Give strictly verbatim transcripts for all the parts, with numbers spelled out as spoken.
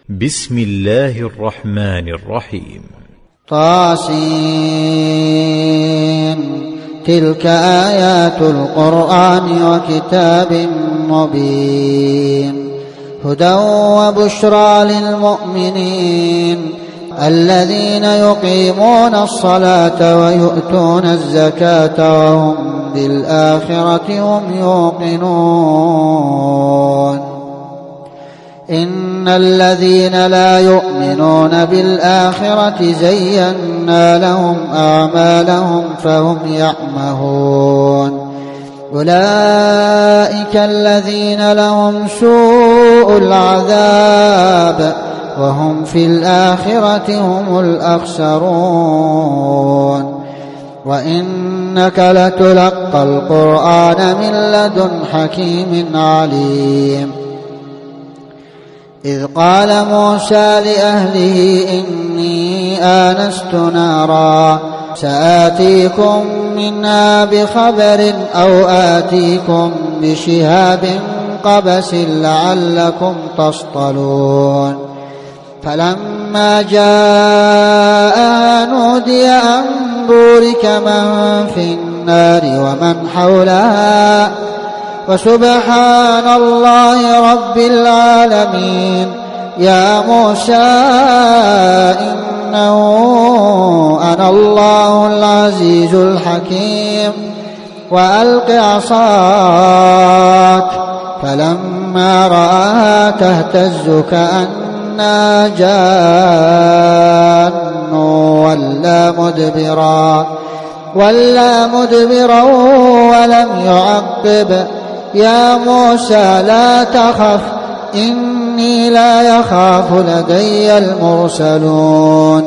بسم الله الرحمن الرحيم. طاسين. تلك آيات القرآن وكتاب مبين هدى وبشرى للمؤمنين الذين يقيمون الصلاة ويؤتون الزكاة وهم بالآخرة هم يوقنون. إن الذين لا يؤمنون بالآخرة زينا لهم أعمالهم فهم يعمهون. أولئك الذين لهم سوء العذاب وهم في الآخرة هم الأخسرون. وإنك لتلقى القرآن من لدن حكيم عليم. إذ قال موسى لأهله إني آنست نارا سآتيكم منها بخبر أو آتيكم بشهاب قبس لعلكم تصطلون. فلما جاء نودي أن بورك من في النار ومن حولها وسبحان الله رب العالمين. يا موسى إنه أنا الله العزيز الحكيم وألق عصاك. فلما رآها تهتز كأنها جان ولا مدبرا ولا مدبرا ولم يعقب. يا موسى لا تخف إني لا يخاف لدي المرسلون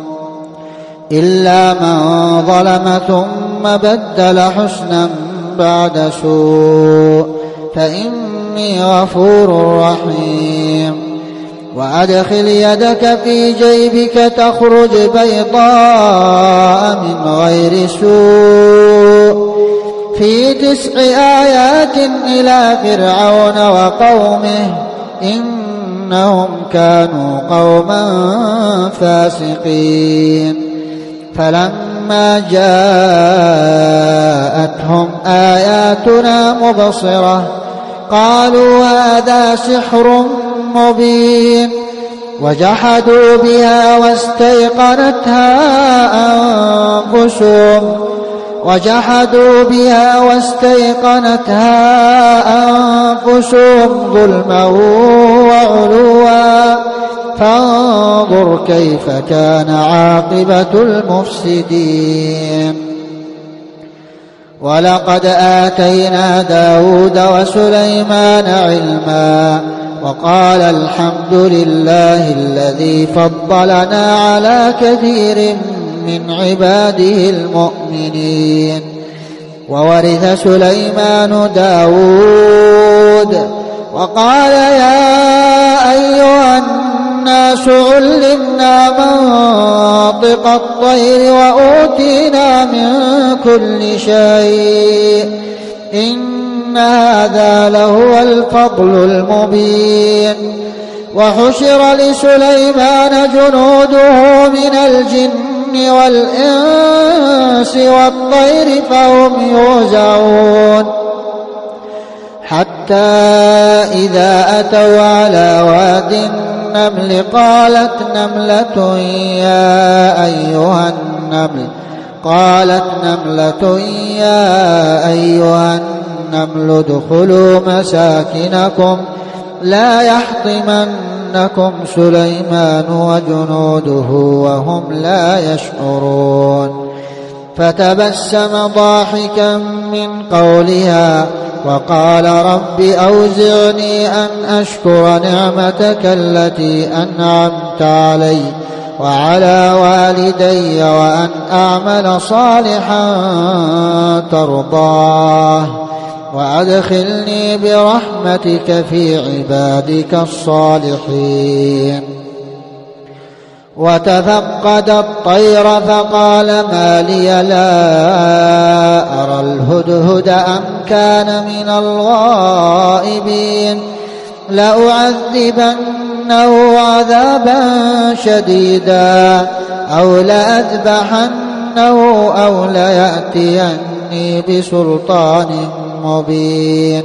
إلا من ظلم ثم بدل حسنا بعد سوء فإني غفور رحيم. وأدخل يدك في جيبك تخرج بيضاء من غير سوء في تسع آيات إلى فرعون وقومه إنهم كانوا قوما فاسقين. فلما جاءتهم آياتنا مبصرة قالوا هذا سحر مبين وجحدوا بها واستيقنتها أنفسهم وجحدوا بها واستيقنتها أنفسهم ظلما وعلوا فانظر كيف كان عاقبة المفسدين. ولقد آتينا داود وسليمان علما وقال الحمد لله الذي فضلنا على كثير من عباده المؤمنين. وورث سليمان داود وقال يا أيها الناس علمنا منطق الطير وأوتينا من كل شيء إن هذا لهو الفضل المبين. وحشر لسليمان جنوده من الجن والإنس والطير فهم يوزعون حتى إذا أتوا على واد النمل قالت نملة يا أيها النمل قالت نملة يا أيها النمل ادخلوا مساكنكم لا يحطمنكم سليمان وجنوده وهم لا يشعرون. فتبسم ضاحكا من قولها وقال رب أوزعني أن أشكر نعمتك التي أنعمت علي وعلى والدي وأن أعمل صالحا ترضاه وأدخلني برحمتك في عبادك الصالحين. وتفقد الطير فقال ما لي لا أرى الهدهد أم كان من الغائبين لأعذبن لأذيقنه عذابا شديدا أو لأذبحنه أو ليأتيني بسلطان مبين.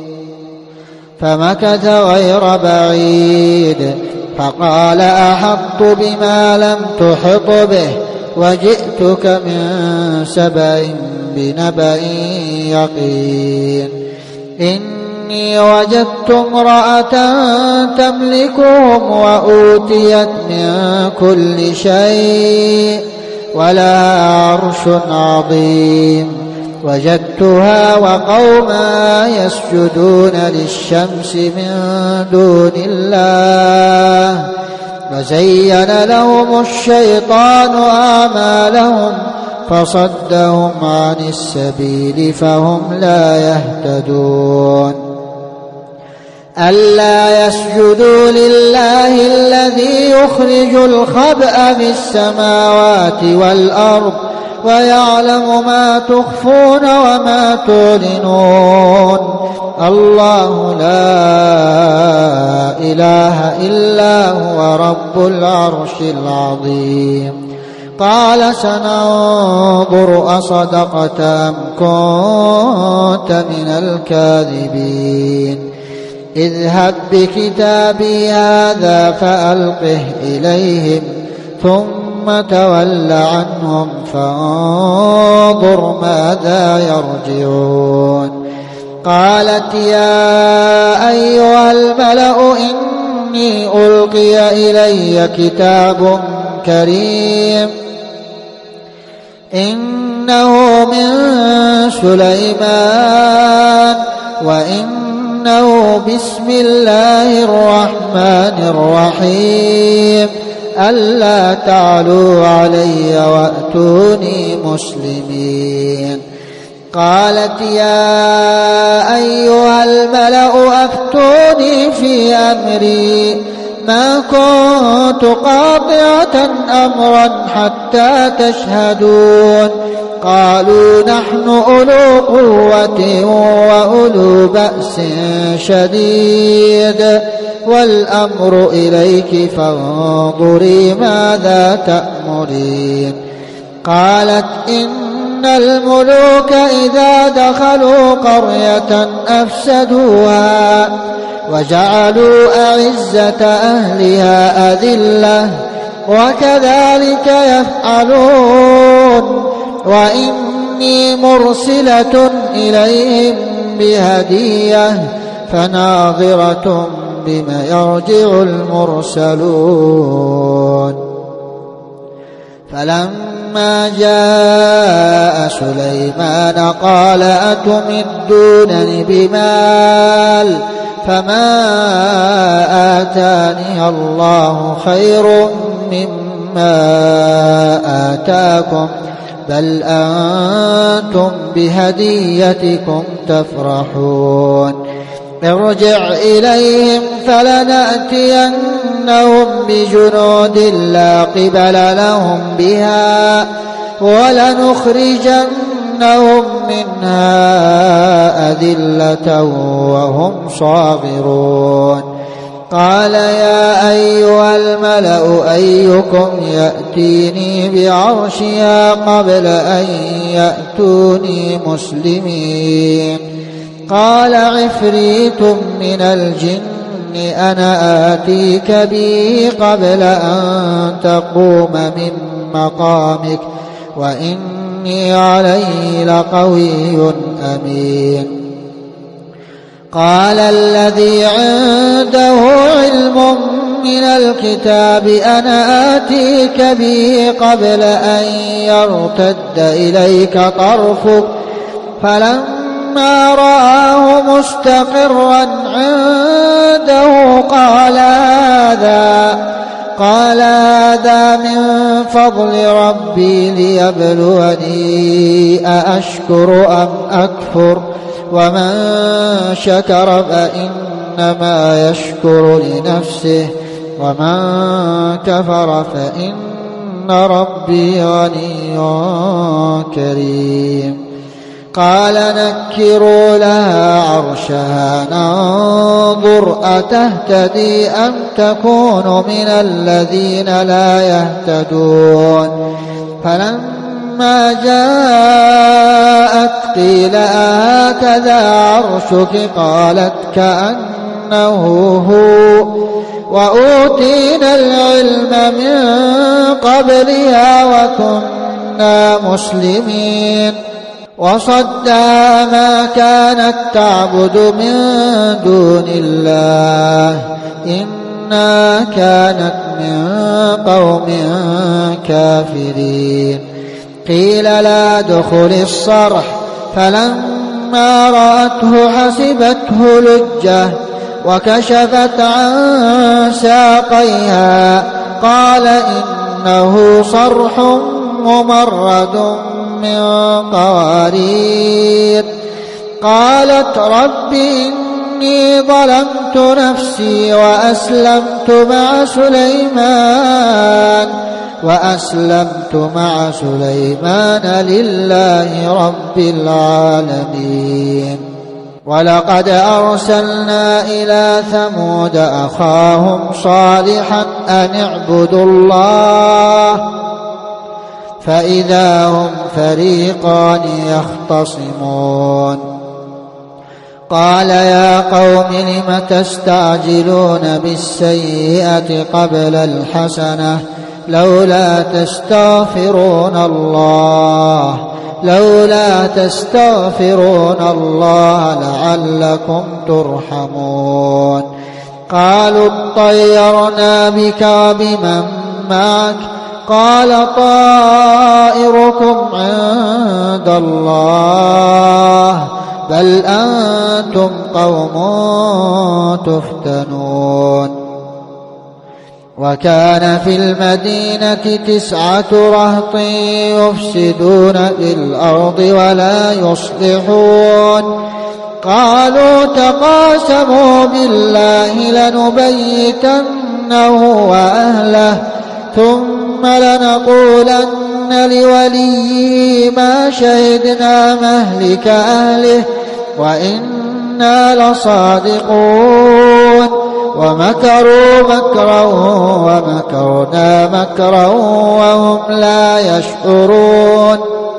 فمكث غير بعيد فقال أحطت بما لم تحط به وجئتك من سبأ بنبأ يقين. إني وجدت امرأة تملكهم وأوتيت من كل شيء ولها عرش عظيم. وجدتها وقوما يسجدون للشمس من دون الله فزين لهم الشيطان أعمالهم فصدهم عن السبيل فهم لا يهتدون. ألا يسجدوا لله الذي يخرج الخبأ في السماوات والأرض ويعلم ما تخفون وما تعلنون. الله لا إله إلا هو رب العرش العظيم. قال سننظر أصدقت أم كنت من الكاذبين. اذهب بكتابي هذا فألقه إليهم ثم تول عنهم فانظر ماذا يرجعون. قالت يا أيها الملأ إني ألقي إلي كتاب كريم إنه من سليمان وإنه بسم الله الرحمن الرحيم ألا تعلوا علي وأتوني مسلمين. قالت يا أيها الملأ أفتوني في أمري ما كنت قاطعة أمرا حتى تشهدون. قالوا نحن أولو قوة وأولو بأس شديد والأمر إليك فانظري ماذا تأمرين. قالت إن الملوك إذا دخلوا قرية أفسدوها وجعلوا أعزة أهلها أذلة وكذلك يفعلون. وإني مرسلة إليهم بهدية فناظرة بما يرجع المرسلون. فلما جاء سليمان قال أتمدونني بمال فما آتاني الله خير مما آتاكم بل أنتم بهديتكم تفرحون. ارجع إليهم فلنأتينهم بجنود لا قبل لهم بها ولنخرجنهم منها أذلة وهم صاغرون. قال يا أيها الملأ أيكم يأتيني بعرشها قبل أن يأتوني مسلمين. قال عفريت من الجن أنا آتيك به قبل أن تقوم من مقامك وإني عليه لقوي أمين. قال الذي عنده علم من الكتاب أنا آتيك به قبل أن يرتد إليك طرفك فلما رآه مستقرا عنده قال هذا قال هذا من فضل ربي ليبلوني أأشكر أم أكفر ومن شكر فإنما يشكر لنفسه ومن كفر فإن ربي غني كريم. قال نكروا لها عرشها ننظر أتهتدي أم تكون من الذين لا يهتدون فلما جاءت قيل أهكذا عرشك قالت كأنه هو وأوتينا العلم من قبلها وكنا مسلمين وصدها ما كانت تعبد من دون الله إنها كانت من قوم كافرين قيل لا دخل الصرح فلما رأته حسبته لجة وكشفت عن ساقيها قال إنه صرح ممرد من قوارير قالت رب إني ظلمت نفسي وأسلمت مع سليمان وأسلمت مع سليمان لله رب العالمين ولقد أرسلنا إلى ثمود أخاهم صالحا أن اعبدوا الله فإذا هم فريقان يختصمون قال يا قوم لم تستعجلون بالسيئة قبل الحسنة لولا تستغفرون الله لولا تستغفرون الله لعلكم ترحمون قالوا اطيرنا بك وبمن معك قال طائركم عند الله بل أنتم قوم تفتنون وكان في المدينة تسعة رهط يفسدون في الأرض ولا يصلحون قالوا تقاسموا بالله لنبيتنه وأهله ثم لنقولن لوليه ما شهدنا مهلك أهله وإنا لصادقون ومكروا مكرا ومكرنا مكرا وهم لا يشعرون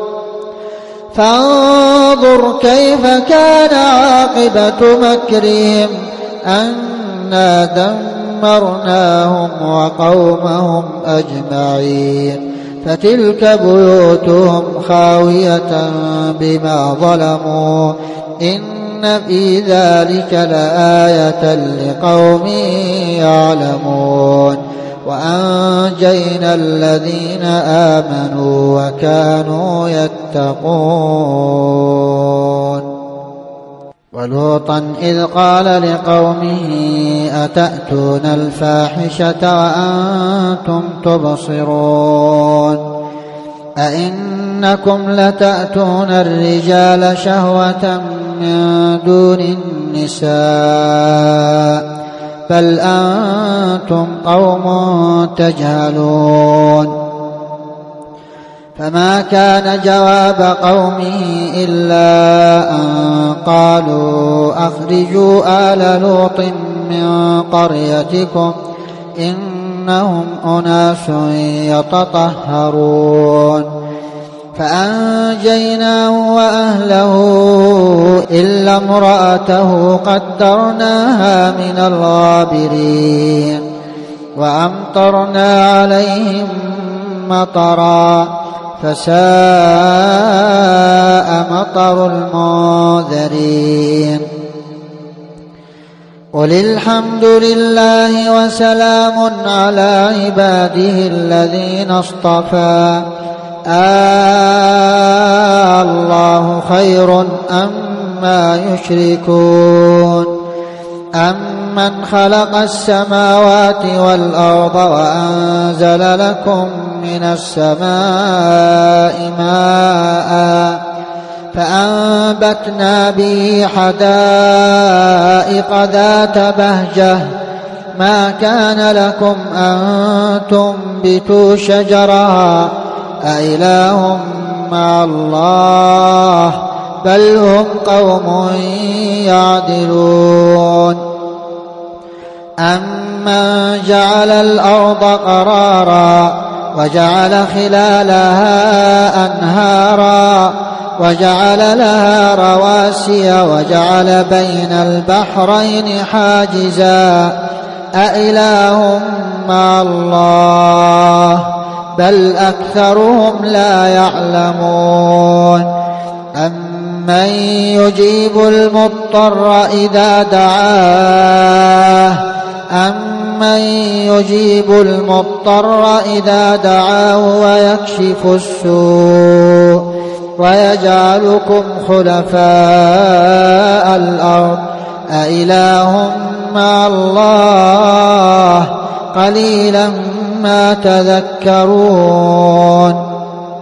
فانظر كيف كان عاقبة مكرهم أنا دمرناهم وقومهم أجمعين فتلك بيوتهم خاوية بما ظلموا إن في ذلك لآية لقوم يعلمون وأنجينا الذين آمنوا وكانوا يتقون ولوطا إذ قال لقومه أتأتون الفاحشة وأنتم تبصرون أئنكم لتأتون الرجال شهوة من دون النساء بل أنتم قوم تجهلون فما كان جواب قومه إلا أن قالوا أخرجوا آل لوط من قريتكم إنهم أناس يتطهرون فأنجيناه وأهله إلا امرأته قدرناها من الغابرين وأمطرنا عليهم مطرا فساء مطر المنذرين قل الحمد لله وسلام على عباده الذين اصطفى آه الله خير أما يشركون أمن خلق السماوات والأرض وأنزل لكم من السماء ماء فأنبتنا به حدائق ذات بهجة ما كان لكم أن تنبتوا شجرها أإله مع الله بل هم قوم يعدلون أمن جعل الأرض قرارا وجعل خلالها أنهارا وجعل لها رواسي وجعل بين البحرين حاجزا أإله مع الله بل أكثرهم لا يعلمون أمن يجيب المضطر إذا دعاه أمن يجيب المضطر إذا دعاه ويكشف السوء ويجعلكم خلفاء الأرض أإله مع الله قليلا ما تذكرون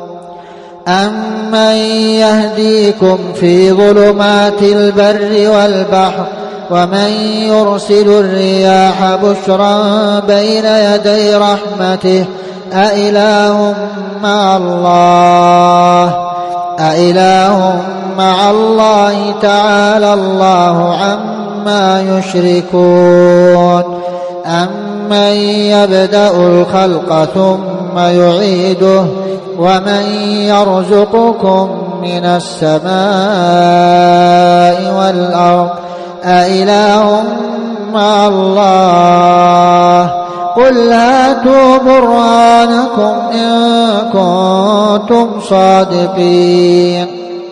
أمن يهديكم في ظلمات البر والبحر ومن يرسل الرياح بشرا بين يدي رحمته أإله مع الله أإله مع الله تعالى الله عما يشركون أمن يبدأ الخلق ثم يعيده ومن يرزقكم من السماء والأرض أإله مع الله قل هاتوا برهانكم إن كنتم صادقين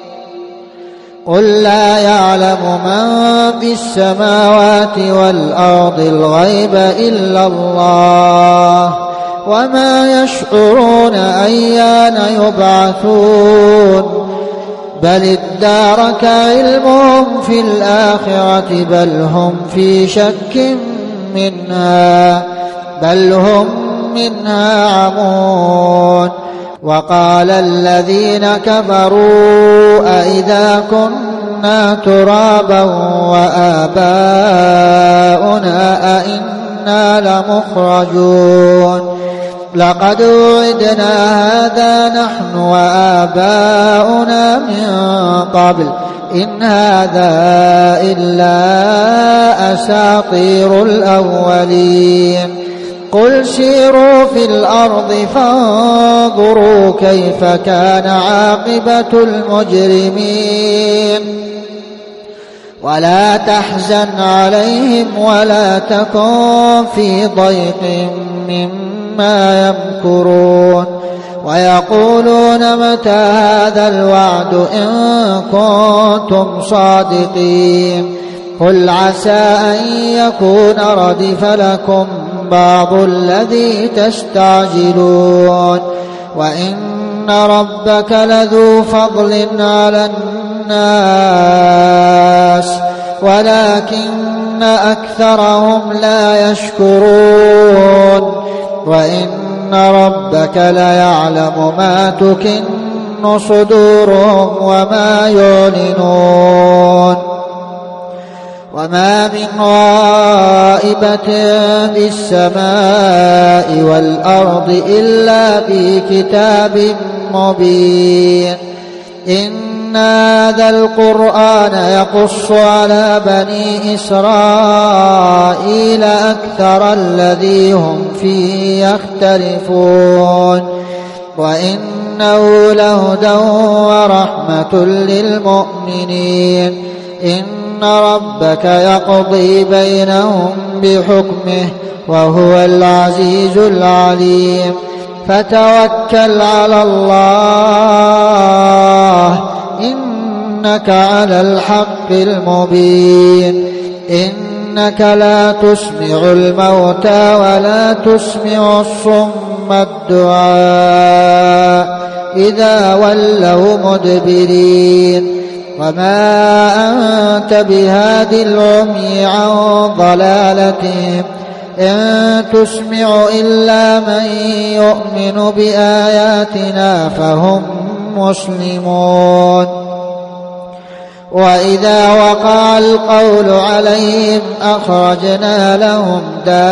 قل لا يعلم من في السماوات والأرض الغيب إلا الله وما يشعرون أيان يبعثون بل ادارك علمهم في الآخرة بل هم في شك منها بل هم منها عمون وقال الذين كفروا أئذا كنا ترابا وآباؤنا أئنا لمخرجون لقد وعدنا هذا نحن وآباؤنا من قبل إن هذا إلا أساطير الأولين قل سيروا في الأرض فانظروا كيف كان عاقبة المجرمين ولا تحزن عليهم ولا تكن في ضيق مما يمكرون ويقولون متى هذا الوعد إن كنتم صادقين قل عسى أن يكون ردف لكم بعض الذي تستعجلون وإن ربك لذو فضل على الناس ولكن أكثرهم لا يشكرون وإن ربك ليعلم ما تكن صدورهم وما يعلنون وما من غائبة في السماء والأرض إلا في كتاب مبين إن هذا القرآن يقص على بني إسرائيل أكثر الذي هم فيه يختلفون وإنه لهدى ورحمة للمؤمنين إن ربك يقضي بينهم بحكمه وهو العزيز العليم فتوكل على الله إنك على الحق المبين إنك لا تسمع الموتى ولا تسمع الصم الدعاء إذا ولوا مدبرين وما أنت بهاد العمي عن ضلالتهم إن تسمع إلا من يؤمن بآياتنا فهم مسلمون وإذا وقع القول عليهم أخرجنا لهم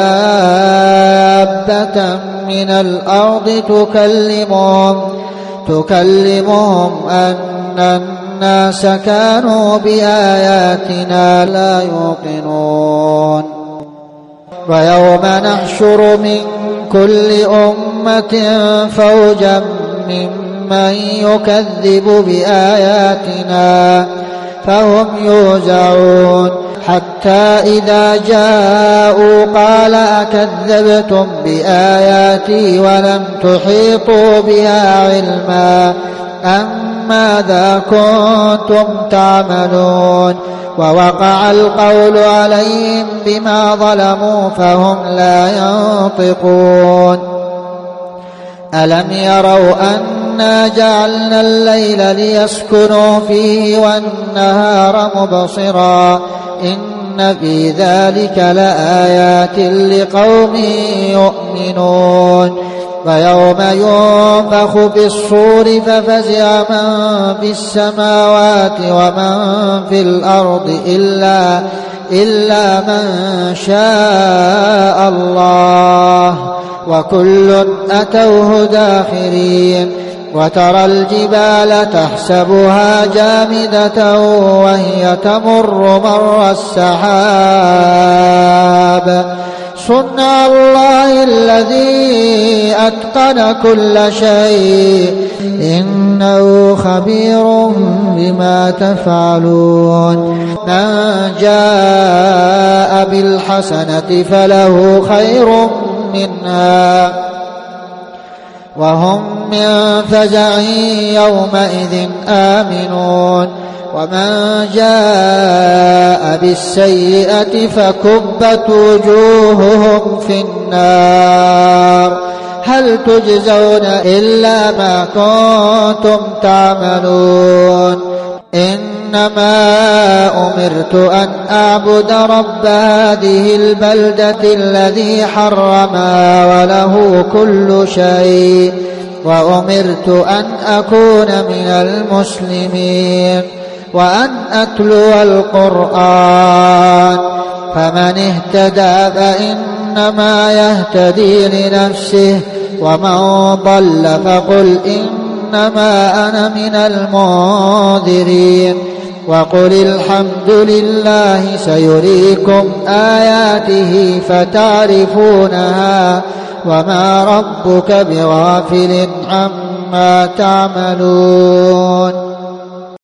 دابة من الأرض تكلمهم تكلمهم أن الناس كانوا بآياتنا لا يوقنون ويوم نحشر من كل أمة فوجا ممن يكذب بآياتنا فهم يوزعون حتى إذا جاءوا قال أكذبتم بآياتي ولم تحيطوا بها علما أم ماذا كنتم تعملون ووقع القول عليهم بما ظلموا فهم لا ينطقون ألم يروا أنا جعلنا الليل ليسكنوا فيه والنهار مبصرا إن في ذلك لآيات لقوم يؤمنون ويوم ينفخ في الصور ففزع من في السماوات ومن في الأرض إلا, إلا من شاء الله وكل أتوه داخرين وترى الجبال تحسبها جامدة وهي تمر مر السحاب صنع الله الذي أتقن كل شيء إنه خبير بما تفعلون من جاء بالحسنة فله خير منها وهم من فزع يومئذ آمنون ومن جاء بالسيئة فكبت وجوههم في النار هل تجزون إلا ما كنتم تعملون إنما أمرت أن أعبد رب هذه البلدة الذي حرمها وله كل شيء وأمرت أن أكون من المسلمين وأن أتلو القرآن فمن اهتدى فإنما يهتدي لنفسه ومن ضل فقل إنما أنا من المنذرين وقل الحمد لله سيريكم آياته فتعرفونها وما ربك بغافل عما تعملون